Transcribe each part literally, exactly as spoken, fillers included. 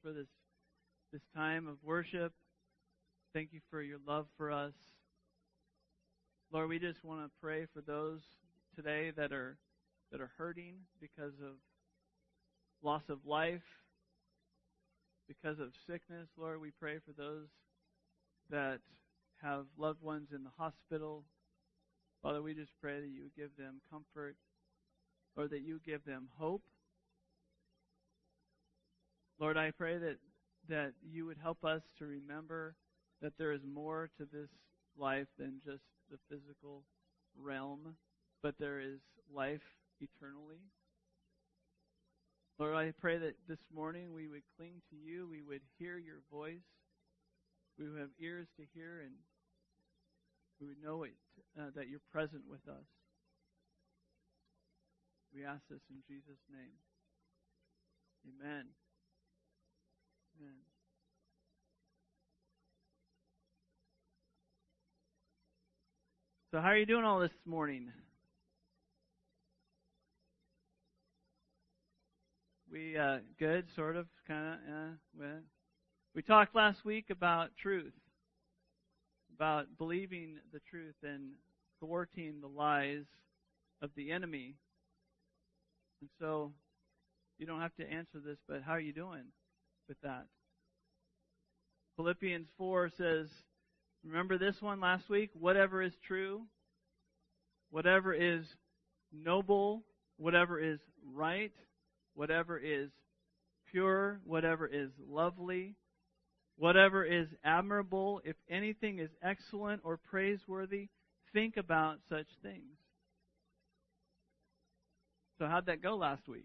for this, this time of worship. Thank you for your love for us. Lord, we just want to pray for those today that are that are hurting because of loss of life, because of sickness. Lord, we pray for those that have loved ones in the hospital. Father, we just pray that you would give them comfort, or that you give them hope. Lord, I pray that, that you would help us to remember that there is more to this life than just the physical realm, but there is life eternally. Lord, I pray that this morning we would cling to you, we would hear your voice, we would have ears to hear, and we would know it, uh, that you're present with us. We ask this in Jesus' name. Amen. Amen. So how are you doing all this morning? We, uh, good, sort of, kind of, uh, well, we talked last week about truth, about believing the truth and thwarting the lies of the enemy. And so, you don't have to answer this, but how are you doing with that? Philippians four says, remember this one last week? Whatever is true, whatever is noble, whatever is right, whatever is pure, whatever is lovely, whatever is admirable, if anything is excellent or praiseworthy, think about such things. So how'd that go last week?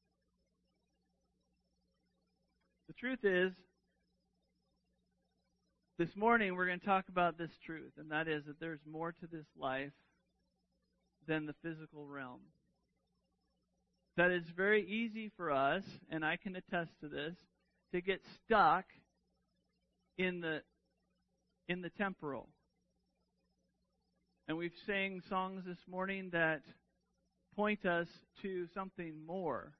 The truth is, this morning we're going to talk about this truth, and that is that there's more to this life than the physical realm. That it's very easy for us, and I can attest to this, to get stuck in the in the temporal. And we've sang songs this morning that point us to something more.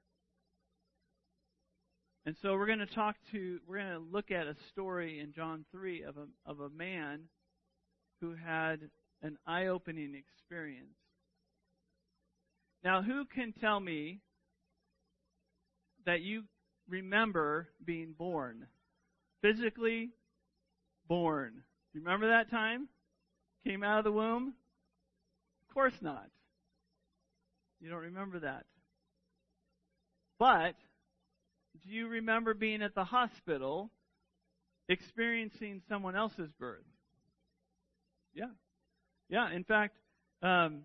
And so we're going to talk to, we're going to look at a story in John three of a of a man who had an eye-opening experience. Now, who can tell me that you remember being born? Physically born. Do you remember that time? Came out of the womb? Of course not. You don't remember that. But do you remember being at the hospital experiencing someone else's birth? Yeah. Yeah, in fact, um,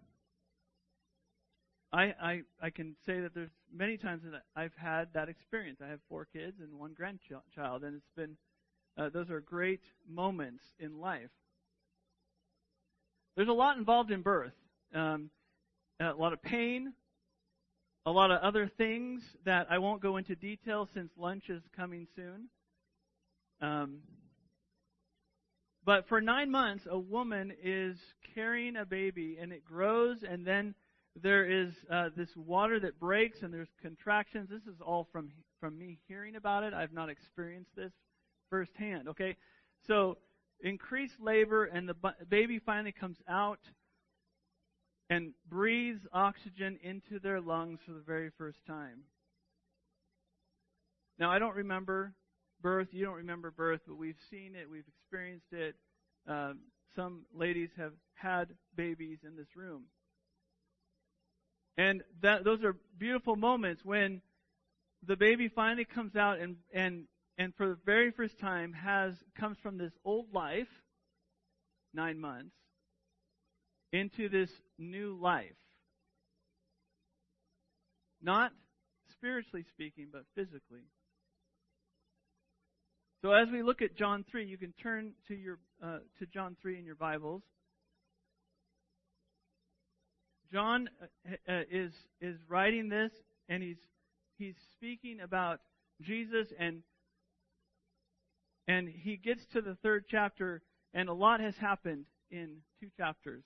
I, I I can say that there's many times that I've had that experience. I have four kids and one grandchild, and it's been, uh, those are great moments in life. There's a lot involved in birth. Um, a lot of pain, a lot of other things that I won't go into detail since lunch is coming soon. Um, but for nine months, a woman is carrying a baby, and it grows, and then there is uh, this water that breaks, and there's contractions. This is all from from me hearing about it. I've not experienced this firsthand. Okay, so increased labor, and the bu- baby finally comes out and breathes oxygen into their lungs for the very first time. Now, I don't remember birth. You don't remember birth, but we've seen it. We've experienced it. Um, some ladies have had babies in this room. And that, those are beautiful moments when the baby finally comes out and, and, and for the very first time has comes from this old life, nine months, into this new life. Not spiritually speaking, but physically. So as we look at John three, you can turn to your uh, to John three in your Bibles. John uh, is is writing this, and he's he's speaking about Jesus, and and he gets to the third chapter, and a lot has happened in two chapters.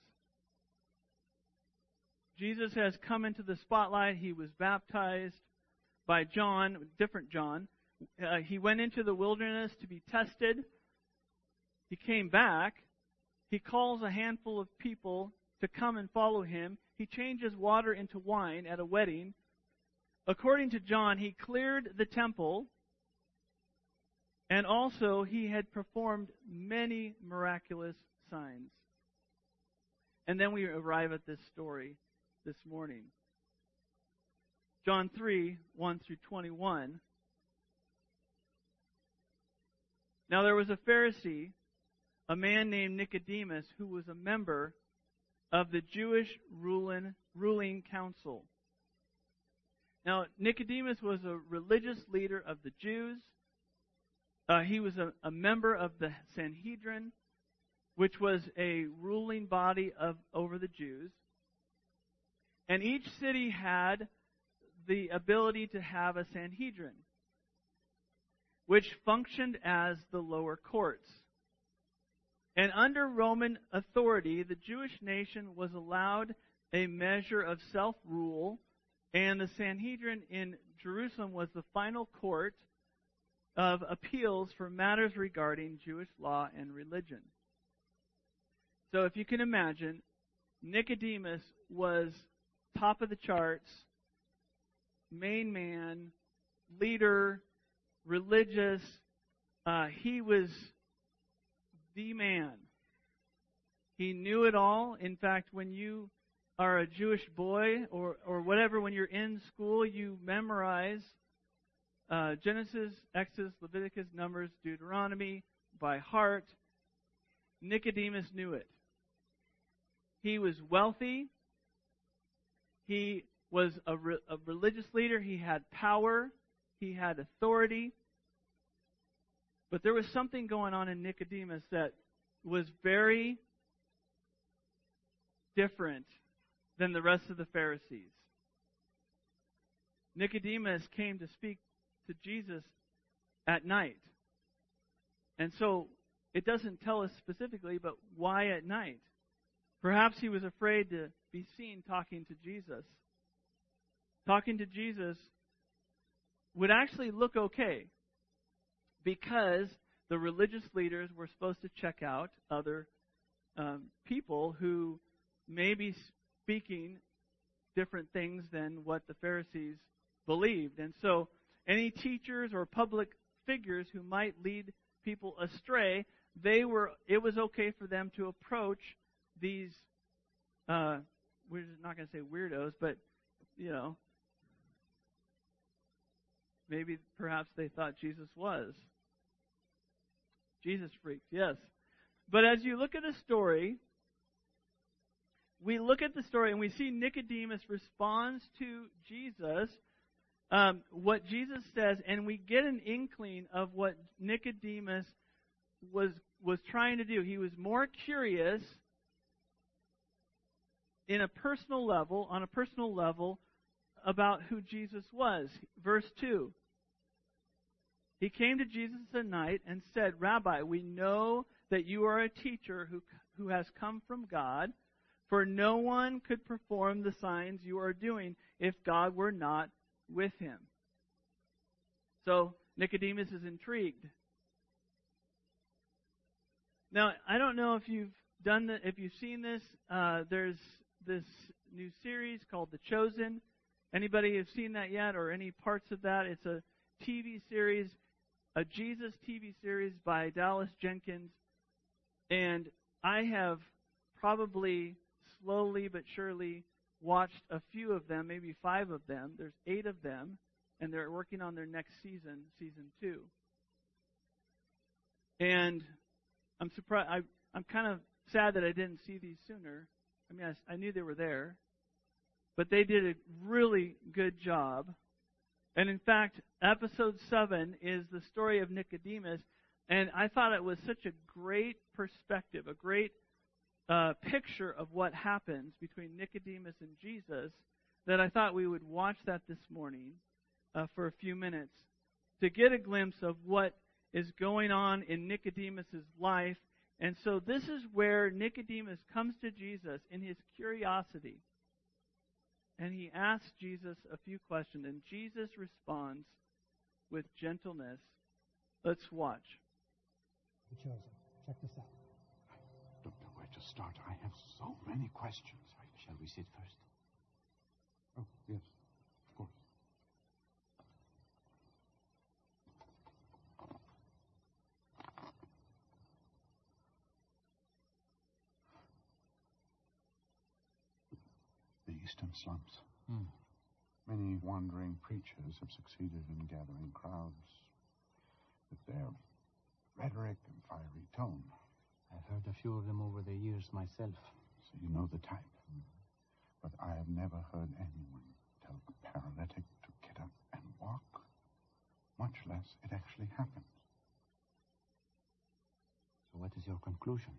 Jesus has come into the spotlight. He was baptized by John, different John, Uh, he went into the wilderness to be tested. He came back. He calls a handful of people to come and follow him. He changes water into wine at a wedding. According to John, he cleared the temple, and also he had performed many miraculous signs. And then we arrive at this story this morning. John three, one through twenty-one. Now there was a Pharisee, a man named Nicodemus, who was a member of the Jewish ruling, ruling council. Now, Nicodemus was a religious leader of the Jews. Uh, he was a, a member of the Sanhedrin, which was a ruling body of over the Jews. And each city had the ability to have a Sanhedrin, which functioned as the lower courts. And under Roman authority, the Jewish nation was allowed a measure of self-rule, and the Sanhedrin in Jerusalem was the final court of appeals for matters regarding Jewish law and religion. So if you can imagine, Nicodemus was top of the charts, main man, leader, religious. Uh, he was the man. He knew it all. In fact, when you are a Jewish boy or, or whatever, when you're in school, you memorize uh, Genesis, Exodus, Leviticus, Numbers, Deuteronomy by heart. Nicodemus knew it. He was wealthy. He was a, re- a religious leader. He had power. He had authority. But there was something going on in Nicodemus that was very different than the rest of the Pharisees. Nicodemus came to speak to Jesus at night. And so it doesn't tell us specifically, but why at night? Perhaps he was afraid to be seen talking to Jesus. Talking to Jesus would actually look okay, because the religious leaders were supposed to check out other um, people who may be speaking different things than what the Pharisees believed. And so any teachers or public figures who might lead people astray, they were it was okay for them to approach these, uh, we're not going to say weirdos, but, you know, maybe perhaps they thought Jesus was. Jesus freaks, yes. But as you look at the story, we look at the story and we see Nicodemus responds to Jesus, um, what Jesus says, and we get an inkling of what Nicodemus was was trying to do. He was more curious in a personal level, on a personal level, about who Jesus was. Verse two. He came to Jesus at night and said, "Rabbi, we know that you are a teacher who, who has come from God, for no one could perform the signs you are doing if God were not with him." So Nicodemus is intrigued. Now, I don't know if you've done the, if you've seen this. Uh, there's this new series called The Chosen. Anybody have seen that yet, or any parts of that? It's a T V series, a Jesus T V series by Dallas Jenkins. And I have probably slowly but surely watched a few of them, maybe five of them. There's eight of them, and they're working on their next season, season two. And I'm surprised. I, I'm kind of sad that I didn't see these sooner. I mean, I, I knew they were there, but they did a really good job. And in fact, episode seven is the story of Nicodemus, and I thought it was such a great perspective, a great uh, picture of what happens between Nicodemus and Jesus, that I thought we would watch that this morning uh, for a few minutes to get a glimpse of what is going on in Nicodemus's life. And so this is where Nicodemus comes to Jesus in his curiosity. And he asks Jesus a few questions, and Jesus responds with gentleness. Let's watch. The Chosen. Check this out. I don't know where to start. I have so many questions. Shall we sit first? Oh, yes, of course. The eastern slums. Hmm. Many wandering preachers have succeeded in gathering crowds with their rhetoric and fiery tone. I've heard a few of them over the years myself. So you know the type. Mm-hmm. But I have never heard anyone tell a paralytic to get up and walk, much less it actually happened. So what is your conclusion?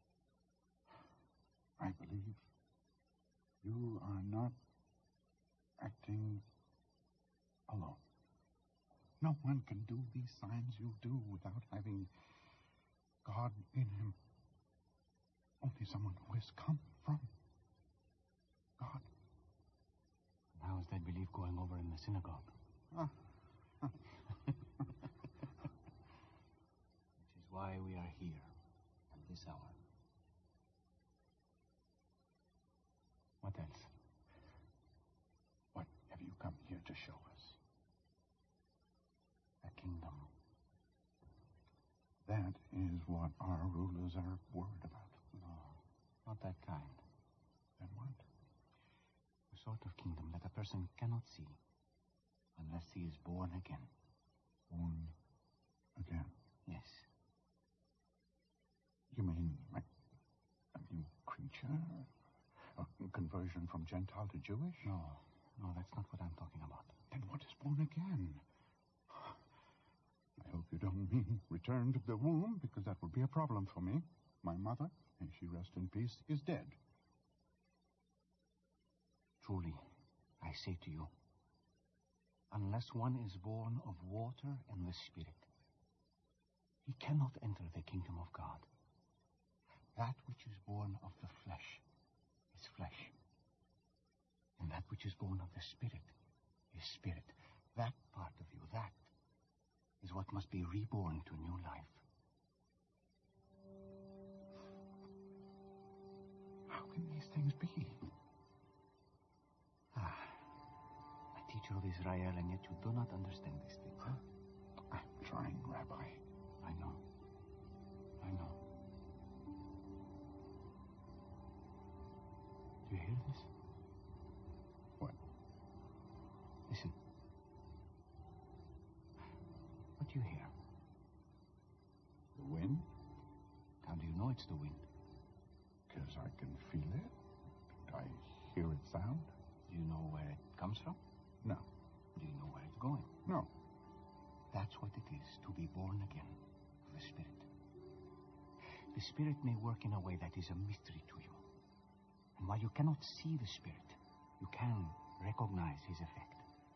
I believe you are not acting alone. No one can do these signs you do without having God in him. Only someone who has come from God. And how is that belief going over in the synagogue? Ah. Which is why we are here at this hour. What else? What have you come here to show us? A kingdom. That is what our rulers are worried about. No, not that kind. Then what? The sort of kingdom that a person cannot see unless he is born again. Born again? Yes. You mean like a new creature? A conversion from Gentile to Jewish? No, no, that's not what I'm talking about. Then what is born again? I hope you don't mean return to the womb, because that would be a problem for me. My mother, may she rest in peace, is dead. Truly, I say to you, unless one is born of water and the Spirit, he cannot enter the kingdom of God. That which is born of the flesh is flesh, and that which is born of the Spirit is spirit. That part of you, that is what must be reborn to new life. How can these things be? Ah, a teacher of Israel, and yet you do not understand these things, huh? I'm trying, Rabbi. I know. I know. Do you hear this? What? Listen. What do you hear? The wind? How do you know it's the wind? Because I can feel it. I hear it sound. Do you know where it comes from? No. Do you know where it's going? No. That's what it is to be born again of the Spirit. The Spirit may work in a way that is a mystery to you. And while you cannot see the Spirit, you can recognize his effect.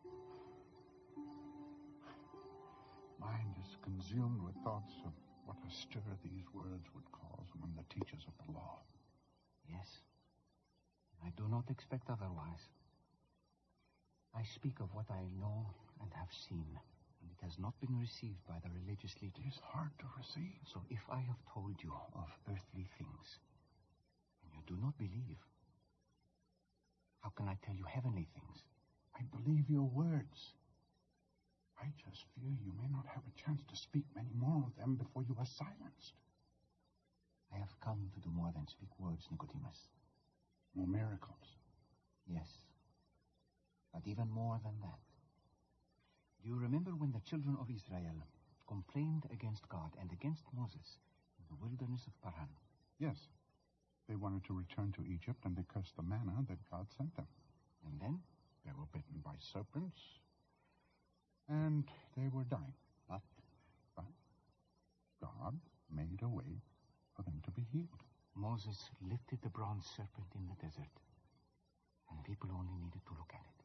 Mind is consumed with thoughts of what a stir these words would cause among the teachers of the law. Yes. I do not expect otherwise. I speak of what I know and have seen, and it has not been received by the religious leaders. It is hard to receive. So if I have told you of earthly things, and you do not believe, how can I tell you heavenly things? I believe your words. I just fear you may not have a chance to speak many more of them before you are silenced. I have come to do more than speak words, Nicodemus. More miracles. Yes. But even more than that. Do you remember when the children of Israel complained against God and against Moses in the wilderness of Paran? Yes. They wanted to return to Egypt, and they cursed the manna that God sent them. And then? They were bitten by serpents, and they were dying. But? But God made a way for them to be healed. Moses lifted the bronze serpent in the desert, and people only needed to look at it.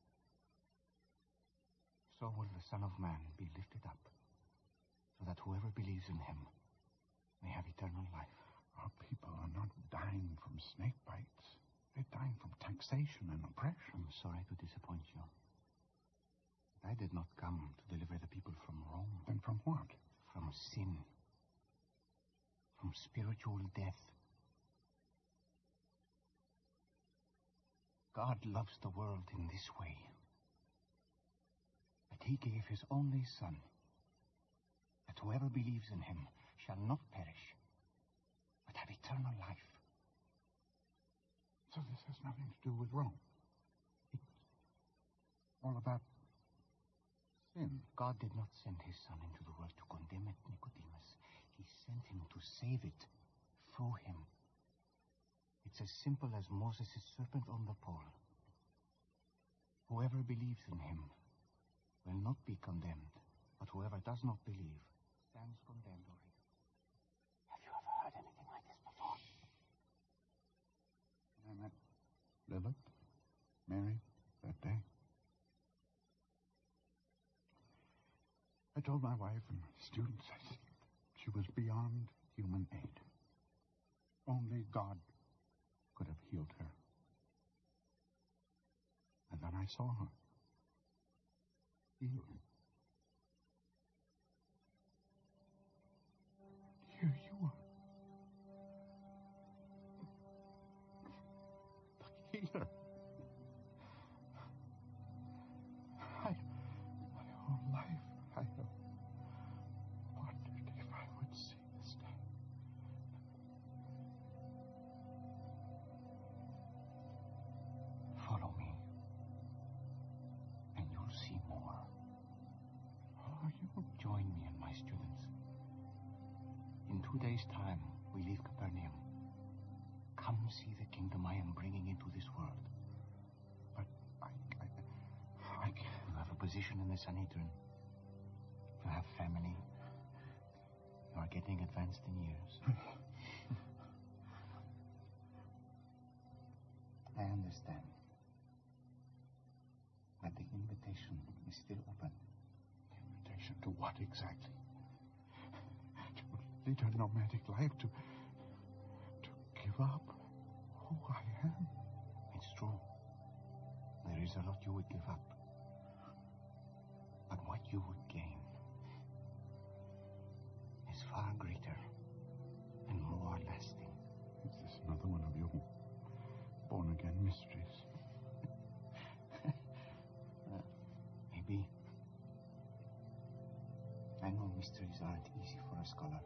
So will the Son of Man be lifted up, so that whoever believes in him may have eternal life. Our people are not dying from snake bites. They're dying from taxation and oppression. I'm sorry to disappoint you. I did not come to deliver the people from Rome. Then from what? From sin. From spiritual death. God loves the world in this way. That he gave his only Son, that whoever believes in him shall not perish, but have eternal life. So this has nothing to do with Rome. It's all about sin. God did not send his Son into the world to condemn it, Nicodemus. He sent him to save it through him. It's as simple as Moses' serpent on the pole. Whoever believes in him will not be condemned, but whoever does not believe stands condemned already. Have you ever heard anything like this before? I met Lilith, Mary, that day. I told my wife and my students I said she was beyond human aid. Only God could have healed her. And then I saw her healed. Here you are. The healer. I, my whole life, I have wondered if I would see this day. Follow me, and you'll see more. Follow you? Join me and my students. In two days' time, we leave Capernaum. Come see the kingdom I am bringing into this world. But I, I, I can't. You have a position in the Sanhedrin. You have family. You are getting advanced in years. I understand. But the invitation is still open. Invitation to what exactly? To lead a nomadic life, to to give up who I am. It's true. There is a lot you would give up. But what you would gain is far greater and more lasting. Is this another one of your born-again mysteries? uh, maybe. I know mysteries aren't easy for a scholar.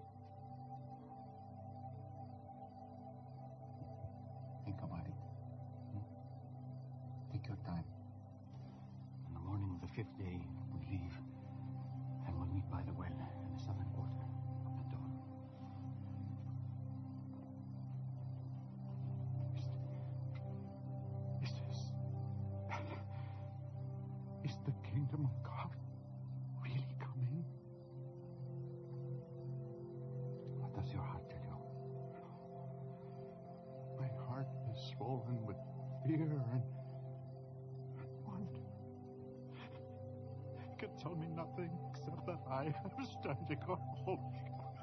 Think about it. Hmm? Take your time. On the morning of the fifth day, we leave, and we'll meet by the well in the southern quarter of the dawn. Is, is this... Is the kingdom of God really coming? What does your heart tell you? My heart is swollen with fear and, and wonder. It can tell me nothing except that I am standing on holy ground.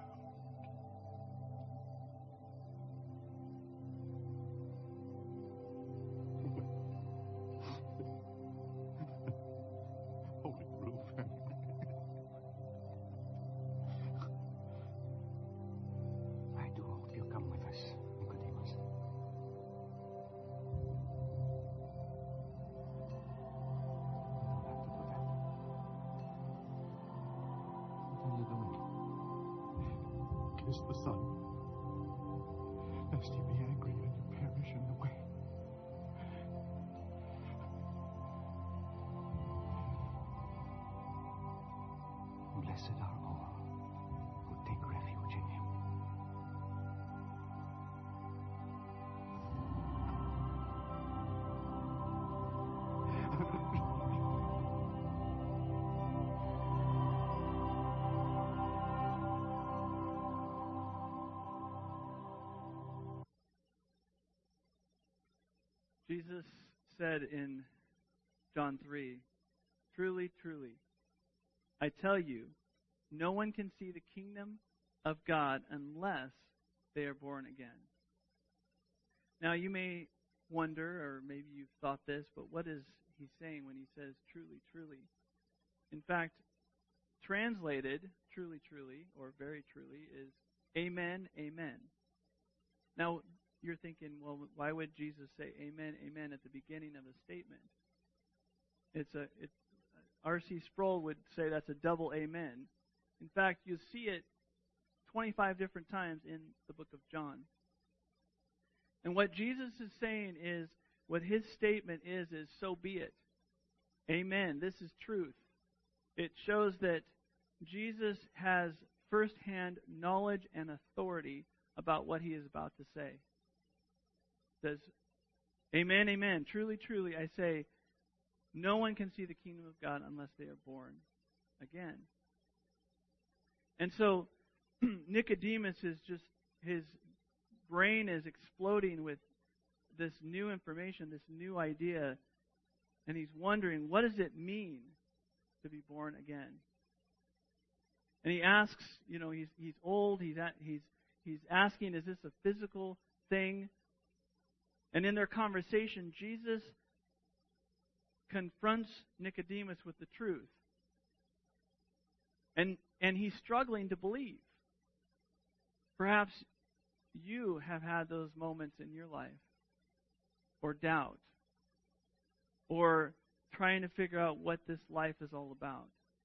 Holy roof and I do hope you come with us, Nicodemus. You don't have to do that. What are you doing? kiss the Son, lest he be angry and you perish in the way. Blessed are all who take refuge in him. Jesus said in John three, "Truly, truly, I tell you, no one can see the kingdom of God unless they are born again." Now, you may wonder, or maybe you've thought this, but what is he saying when he says, "Truly, truly"? in fact, translated, truly, truly, or very truly, is amen, amen. Now, you're thinking, well, why would Jesus say amen, amen at the beginning of a statement? It's a, it's, R C Sproul would say that's a double amen. In fact, you see it twenty-five different times in the book of John. And what Jesus is saying is, what his statement is, is so be it. Amen. This is truth. It shows that Jesus has firsthand knowledge and authority about what he is about to say. It says, amen, amen. Truly, truly, I say, no one can see the kingdom of God unless they are born again. And so, Nicodemus is just, his brain is exploding with this new information, this new idea, and he's wondering, what does it mean to be born again? And he asks, you know, he's he's old, he's at, he's he's asking, is this a physical thing? And in their conversation, Jesus confronts Nicodemus with the truth. And and he's struggling to believe. Perhaps you have had those moments in your life, or doubt, or trying to figure out what this life is all about.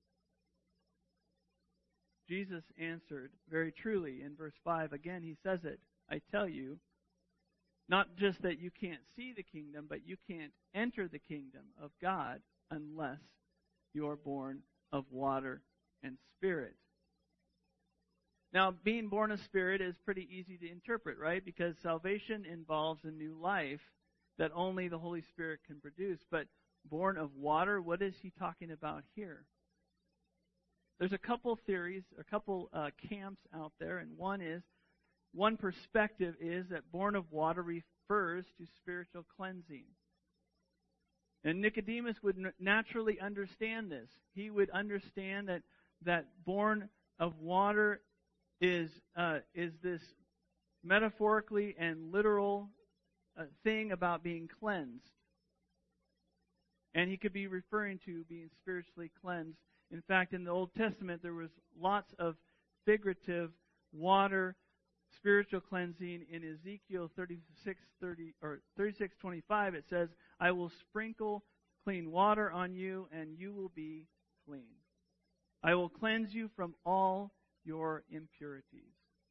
Jesus answered very truly in verse five. Again, he says it, I tell you, not just that you can't see the kingdom, but you can't enter the kingdom of God unless you are born of water and spirit. Now, being born of spirit is pretty easy to interpret, right? Because salvation involves a new life that only the Holy Spirit can produce. But born of water, what is he talking about here? There's a couple theories, a couple uh, camps out there, and one is, one perspective is that born of water refers to spiritual cleansing. And Nicodemus would n- naturally understand this. He would understand that that born of water is uh, is this metaphorically and literal uh, thing about being cleansed. And he could be referring to being spiritually cleansed. In fact, in the Old Testament, there was lots of figurative water, spiritual cleansing. In Ezekiel thirty-six, thirty, or thirty-six twenty-five, it says, I will sprinkle clean water on you, and you will be clean. I will cleanse you from all your impurities.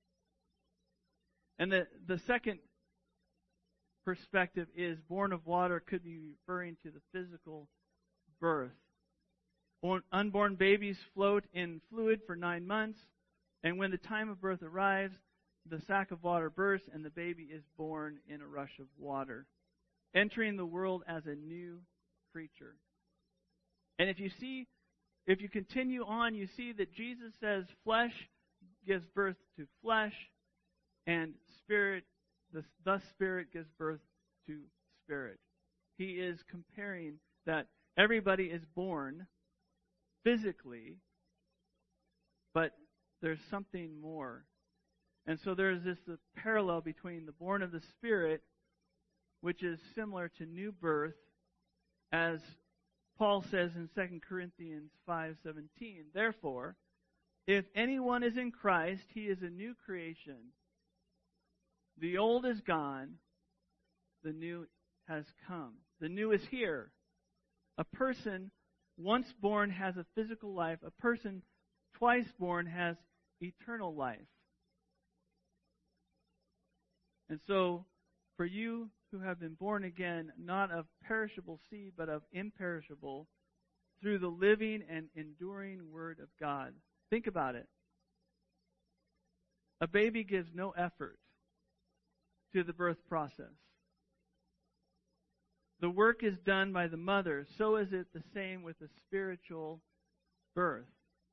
And the, the second perspective is born of water could be referring to the physical birth. Unborn babies float in fluid for nine months, and when the time of birth arrives, the sac of water bursts, and the baby is born in a rush of water, entering the world as a new creature. And if you see, if you continue on, you see that Jesus says flesh gives birth to flesh, and spirit, the, the spirit gives birth to spirit. He is comparing that everybody is born physically, but there's something more. And so there's this the parallel between the born of the Spirit, which is similar to new birth, as Paul says in Second Corinthians five seventeen. Therefore, if anyone is in Christ, he is a new creation. The old is gone, the new has come. The new is here. A person once born has a physical life. A person twice born has eternal life. And so, for you who have been born again, not of perishable seed, but of imperishable, through the living and enduring Word of God. Think about it. A baby gives no effort to the birth process. The work is done by the mother. So is it the same with the spiritual birth.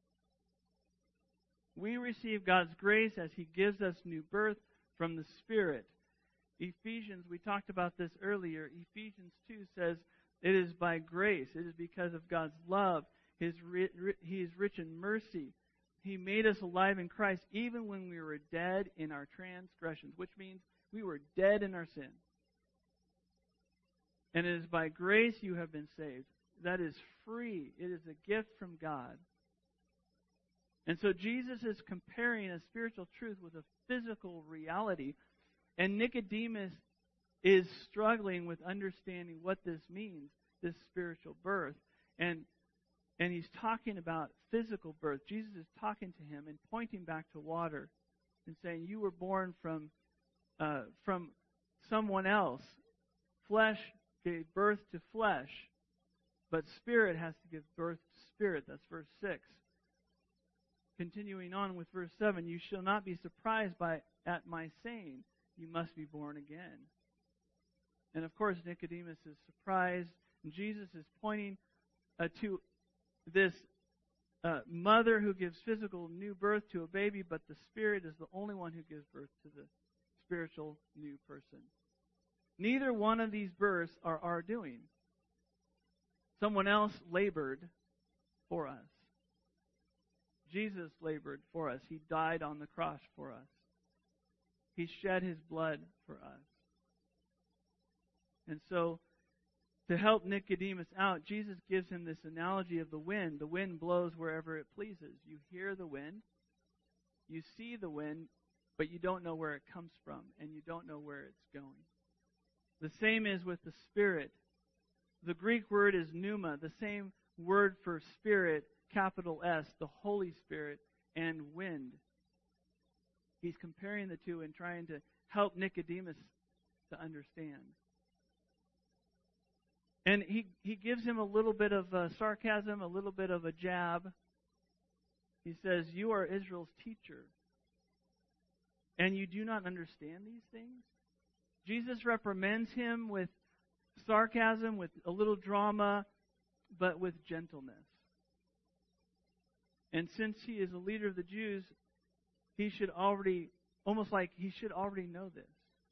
We receive God's grace as He gives us new birth from the Spirit. Ephesians, we talked about this earlier. Ephesians two says, it is by grace. It is because of God's love. His ri- ri- he is rich in mercy. He made us alive in Christ even when we were dead in our transgressions, which means we were dead in our sin. And it is by grace you have been saved. That is free. It is a gift from God. And so Jesus is comparing a spiritual truth with a physical reality. And Nicodemus is struggling with understanding what this means, this spiritual birth. And and he's talking about physical birth. Jesus is talking to him and pointing back to water and saying, you were born from uh, from someone else. Flesh gave birth to flesh, but spirit has to give birth to spirit. That's verse six. Continuing on with verse seven, you shall not be surprised by at my saying, you must be born again. And of course, Nicodemus is surprised, and Jesus is pointing uh, to this uh, mother who gives physical new birth to a baby, but the Spirit is the only one who gives birth to the spiritual new person. Neither one of these births are our doing. Someone else labored for us. Jesus labored for us. He died on the cross for us. He shed his blood for us. And so, to help Nicodemus out, Jesus gives him this analogy of the wind. The wind blows wherever it pleases. You hear the wind, you see the wind, but you don't know where it comes from, and you don't know where it's going. The same is with the Spirit. The Greek word is pneuma, the same word for Spirit, capital S, the Holy Spirit, and wind. He's comparing the two and trying to help Nicodemus to understand. And he, he gives him a little bit of uh, sarcasm, a little bit of a jab. He says, you are Israel's teacher, and you do not understand these things? Jesus reprimands him with sarcasm, with a little drama, but with gentleness. And since he is a leader of the Jews, he should already, almost like he should already know this.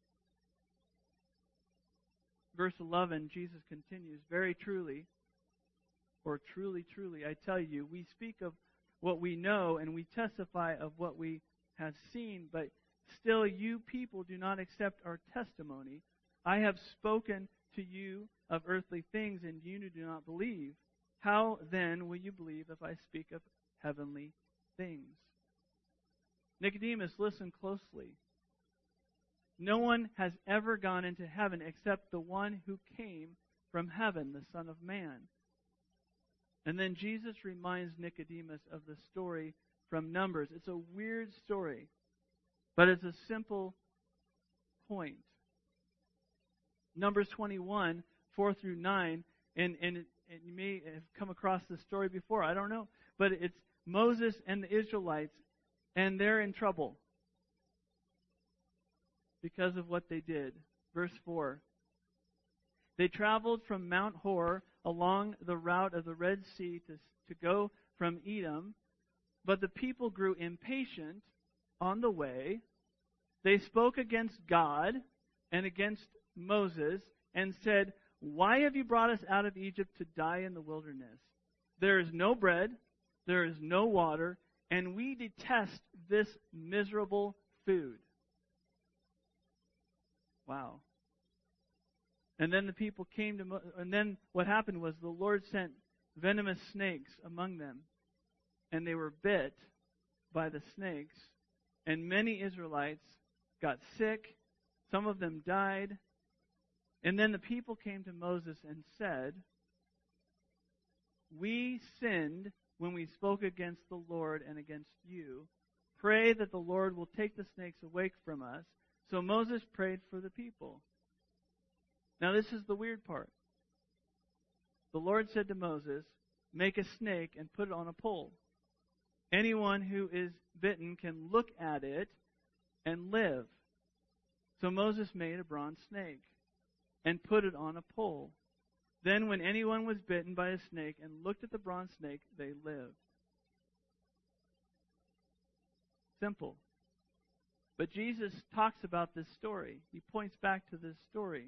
Verse eleven, Jesus continues, very truly, or truly, truly, I tell you, we speak of what we know and we testify of what we have seen, but still you people do not accept our testimony. I have spoken to you of earthly things and you do not believe. How then will you believe if I speak of heavenly things? Nicodemus, listen closely. No one has ever gone into heaven except the one who came from heaven, the Son of Man. And then Jesus reminds Nicodemus of the story from Numbers. It's a weird story, but it's a simple point. Numbers twenty-one, four through nine, and, and, it, and you may have come across this story before, I don't know, but it's Moses and the Israelites, and they're in trouble because of what they did. Verse four. They traveled from Mount Hor along the route of the Red Sea to, to go from Edom, but the people grew impatient on the way. They spoke against God and against Moses and said, why have you brought us out of Egypt to die in the wilderness? There is no bread, there is no water, and we detest this miserable food. Wow. And then the people came to, Mo- and then what happened was the Lord sent venomous snakes among them, and they were bit by the snakes, and many Israelites got sick, some of them died, and then the people came to Moses and said, we sinned when we spoke against the Lord and against you. Pray that the Lord will take the snakes away from us. So Moses prayed for the people. Now this is the weird part. The Lord said to Moses, make a snake and put it on a pole. Anyone who is bitten can look at it and live. So Moses made a bronze snake and put it on a pole. Then when anyone was bitten by a snake and looked at the bronze snake, they lived. Simple. But Jesus talks about this story. He points back to this story.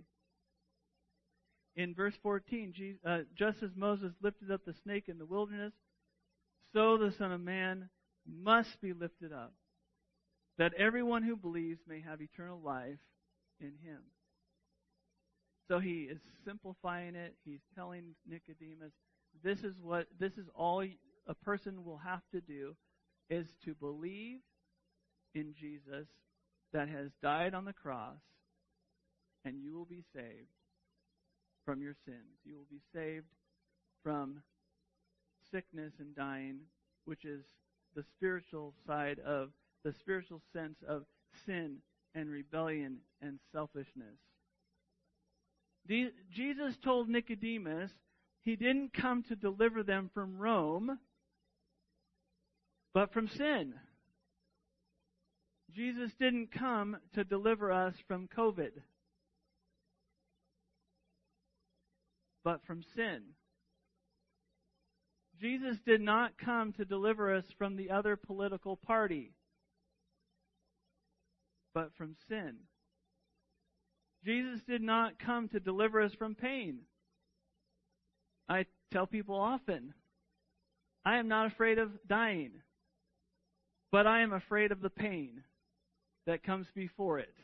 In verse fourteen, Jesus, uh, just as Moses lifted up the snake in the wilderness, so the Son of Man must be lifted up, that everyone who believes may have eternal life in him. So he is simplifying it. He's telling Nicodemus, This is what this is all a person will have to do, is to believe in Jesus that has died on the cross, and you will be saved from your sins. You will be saved from sickness and dying, which is the spiritual side of the spiritual sense of sin and rebellion and selfishness. De- Jesus told Nicodemus he didn't come to deliver them from Rome, but from sin. Jesus didn't come to deliver us from COVID, but from sin. Jesus did not come to deliver us from the other political party, but from sin. Jesus did not come to deliver us from pain. I tell people often, I am not afraid of dying, but I am afraid of the pain that comes before it.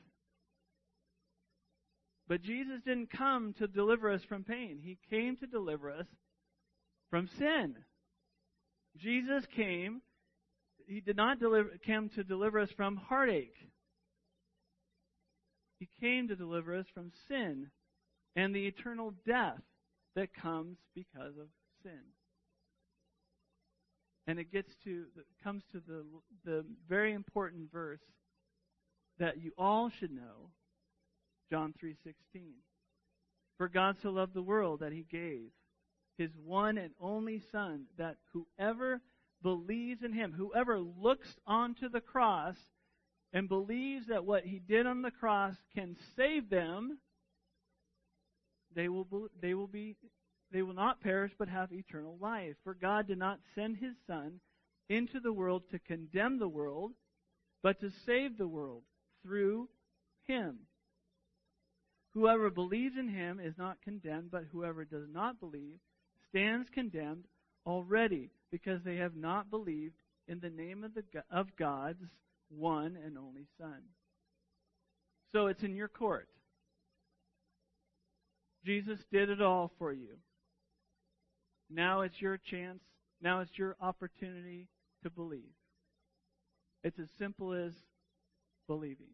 But Jesus didn't come to deliver us from pain. He came to deliver us from sin. Jesus came, He did not deliver, come to deliver us from heartache. He came to deliver us from sin and the eternal death that comes because of sin. And it gets to comes to the the very important verse that you all should know, John three sixteen. For God so loved the world that He gave His one and only Son, that whoever believes in Him, whoever looks onto the cross and believes that what He did on the cross can save them, they will they will be they will not perish but have eternal life. For God did not send His Son into the world to condemn the world, but to save the world through Him. Whoever believes in Him is not condemned, but whoever does not believe stands condemned already, because they have not believed in the name of the of God's one and only Son. So it's in your court. Jesus did it all for you. Now it's your chance. Now it's your opportunity to believe. It's as simple as believing.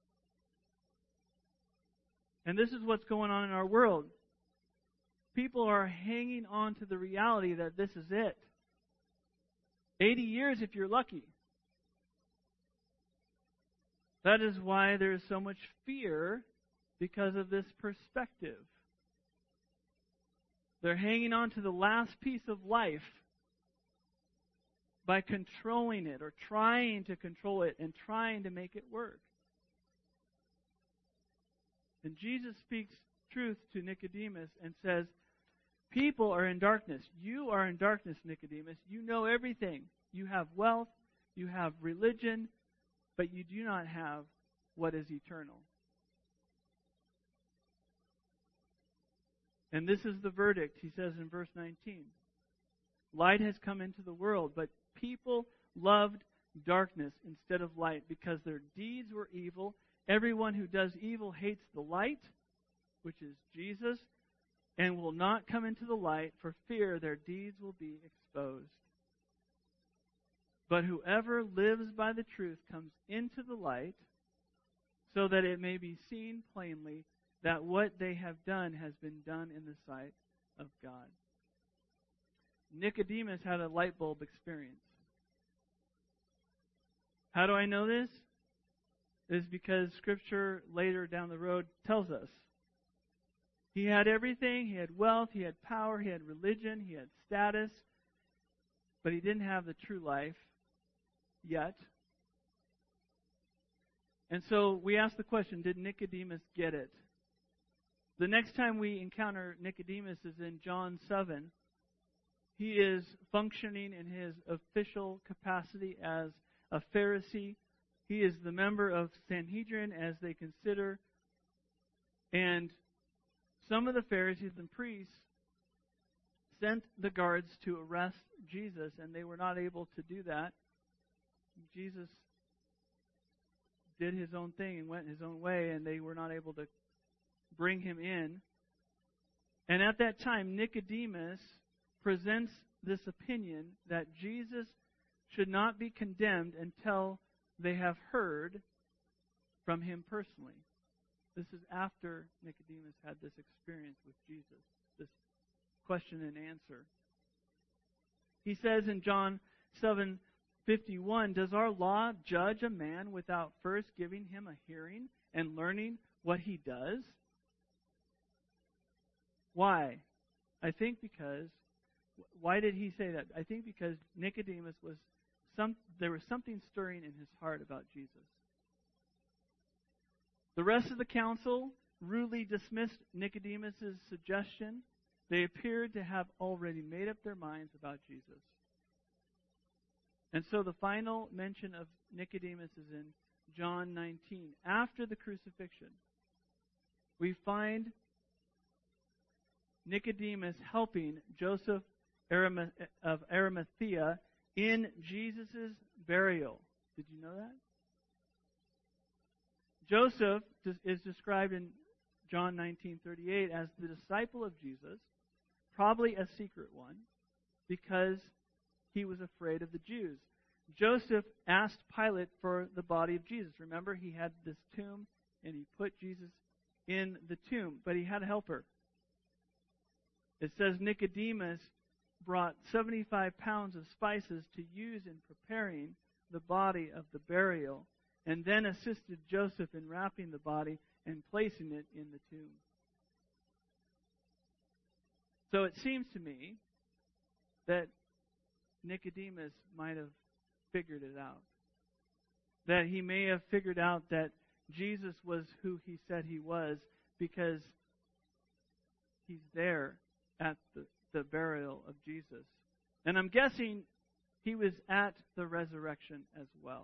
And this is what's going on in our world. People are hanging on to the reality that this is it. eighty years if you're lucky. That is why there is so much fear, because of this perspective. They're hanging on to the last piece of life by controlling it or trying to control it and trying to make it work. And Jesus speaks truth to Nicodemus and says, people are in darkness. You are in darkness, Nicodemus. You know everything. You have wealth, you have religion, but you do not have what is eternal. And this is the verdict, he says in verse nineteen. Light has come into the world, but people loved darkness instead of light, because their deeds were evil. Everyone who does evil hates the light, which is Jesus, and will not come into the light for fear their deeds will be exposed. But whoever lives by the truth comes into the light, so that it may be seen plainly that what they have done has been done in the sight of God. Nicodemus had a light bulb experience. How do I know this? It is because Scripture later down the road tells us. He had everything. He had wealth. He had power. He had religion. He had status. But he didn't have the true life yet. And so we ask the question, did Nicodemus get it? The next time we encounter Nicodemus is in John seven. He is functioning in his official capacity as a Pharisee. He is the member of Sanhedrin as they consider. And some of the Pharisees and priests sent the guards to arrest Jesus, and they were not able to do that. Jesus did his own thing and went his own way, and they were not able to bring him in. And at that time, Nicodemus presents this opinion that Jesus should not be condemned until they have heard from him personally. This is after Nicodemus had this experience with Jesus, this question and answer. He says in John seven fifty-one, does our law judge a man without first giving him a hearing and learning what he does? Why? I think because, why did he say that? I think because Nicodemus was, some, there was something stirring in his heart about Jesus. The rest of the council rudely dismissed Nicodemus' suggestion. They appeared to have already made up their minds about Jesus. And so the final mention of Nicodemus is in John nineteen. After the crucifixion, we find Nicodemus helping Joseph of Arimathea in Jesus' burial. Did you know that? Joseph is described in John nineteen thirty-eight as the disciple of Jesus, probably a secret one, because he was afraid of the Jews. Joseph asked Pilate for the body of Jesus. Remember, he had this tomb, and he put Jesus in the tomb, but he had a helper. It says Nicodemus brought seventy-five pounds of spices to use in preparing the body of the burial, and then assisted Joseph in wrapping the body and placing it in the tomb. So it seems to me that Nicodemus might have figured it out. That he may have figured out that Jesus was who he said he was because he's there at the, the burial of Jesus. And I'm guessing he was at the resurrection as well.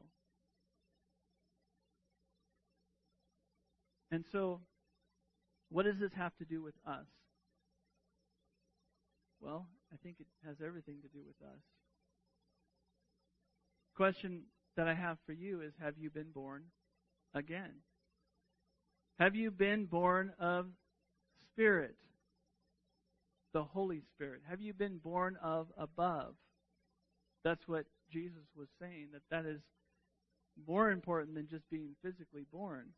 And so, what does this have to do with us? Well, I think it has everything to do with us. Question that I have for you is, have you been born again? Have you been born of Spirit, the Holy Spirit? Have you been born of above? That's what Jesus was saying, that that is more important than just being physically born.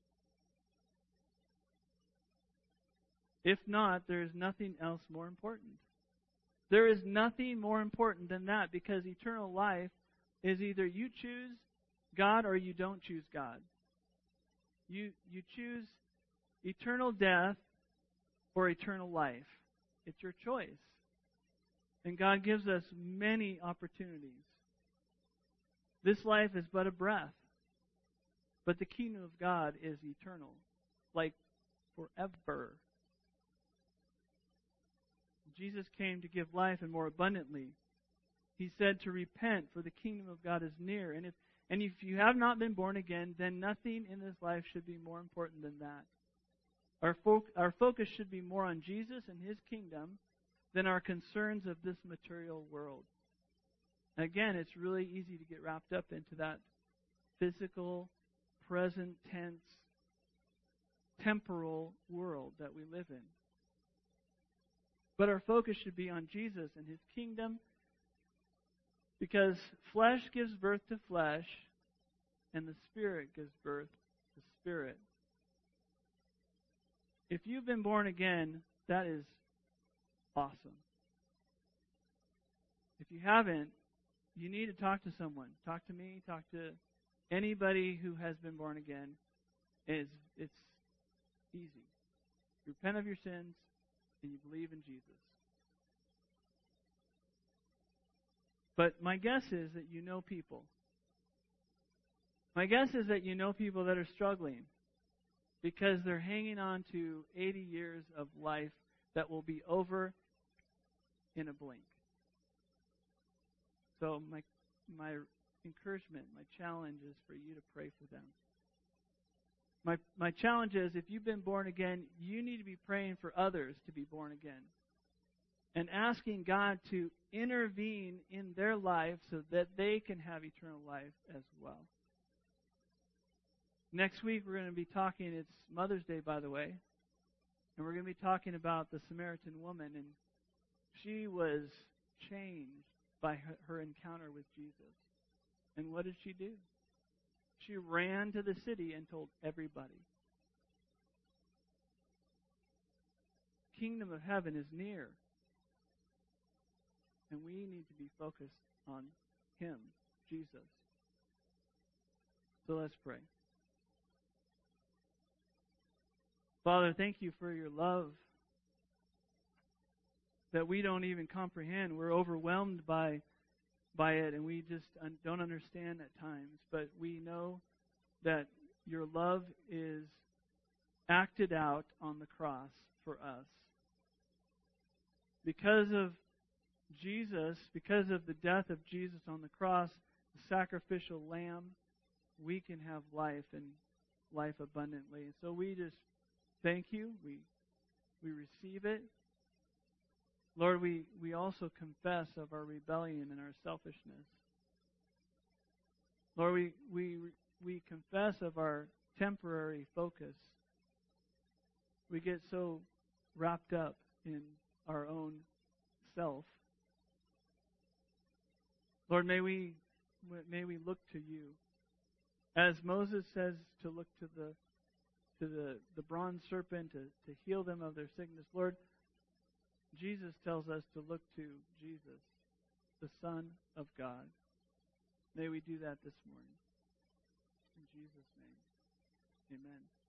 If not, there is nothing else more important. There is nothing more important than that, because eternal life is either you choose God or you don't choose God. You you choose eternal death or eternal life. It's your choice. And God gives us many opportunities. This life is but a breath. But the kingdom of God is eternal, like forever. Jesus came to give life and more abundantly. He said to repent, for the kingdom of God is near. And if and if you have not been born again, then nothing in this life should be more important than that. Our, fo- our focus should be more on Jesus and His kingdom than our concerns of this material world. Again, it's really easy to get wrapped up into that physical, present tense, temporal world that we live in. But our focus should be on Jesus and His kingdom, because flesh gives birth to flesh, and the Spirit gives birth to spirit. If you've been born again, that is awesome. If you haven't, you need to talk to someone. Talk to me, talk to anybody who has been born again. It's, it's easy. Repent of your sins, and you believe in Jesus. But my guess is that you know people. My guess is that you know people that are struggling because they're hanging on to eighty years of life that will be over in a blink. So my my encouragement, my challenge is for you to pray for them. My my challenge is, if you've been born again, you need to be praying for others to be born again. And asking God to intervene in their life so that they can have eternal life as well. Next week we're going to be talking, it's Mother's Day, by the way, and we're going to be talking about the Samaritan woman. And She was changed by her, her encounter with Jesus. And what did she do? She ran to the city and told everybody. Kingdom of heaven is near. And we need to be focused on Him, Jesus. So let's pray. Father, thank you for your love that we don't even comprehend. We're overwhelmed by, by it, and we just un- don't understand at times. But we know that your love is acted out on the cross for us. Because of Jesus, because of the death of Jesus on the cross, the sacrificial lamb, we can have life and life abundantly. And so we just thank you. We we receive it. Lord, we, we also confess of our rebellion and our selfishness. Lord, we, we, we confess of our temporary focus. We get so wrapped up in our own self. Lord, may we may we look to you. As Moses says to look to the to the, the bronze serpent to, to heal them of their sickness. Lord, Jesus tells us to look to Jesus, the Son of God. May we do that this morning. In Jesus' name, amen.